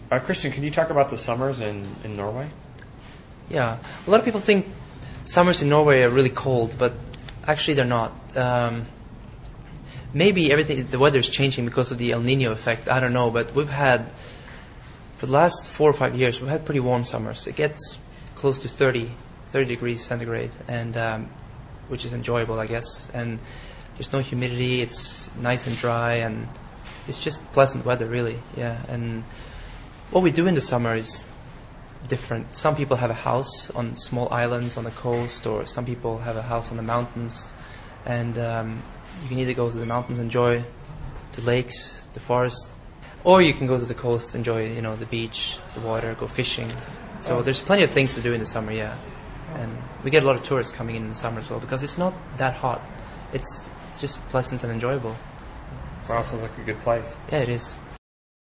Christian, can you talk about the summers in Norway? Yeah, a lot of people think summers in Norway are really cold, but actually they're not. Maybe the weather is changing because of the El Nino effect. I don't know, but we've had, for the last 4 or 5 years, we've had pretty warm summers. It gets close to 30 degrees centigrade, and which is enjoyable, I guess. And there's no humidity. It's nice and dry, and it's just pleasant weather, really. Yeah. And what we do in the summer is different. Some people have a house on small islands on the coast, or some people have a house on the mountains, and you can either go to the mountains, enjoy the lakes, the forest, or you can go to the coast, enjoy the beach, the water, go fishing. So there's plenty of things to do in the summer, yeah. And we get a lot of tourists coming in the summer as well, because it's not that hot. It's just pleasant and enjoyable. Wow, sounds like a good place. Yeah, it is.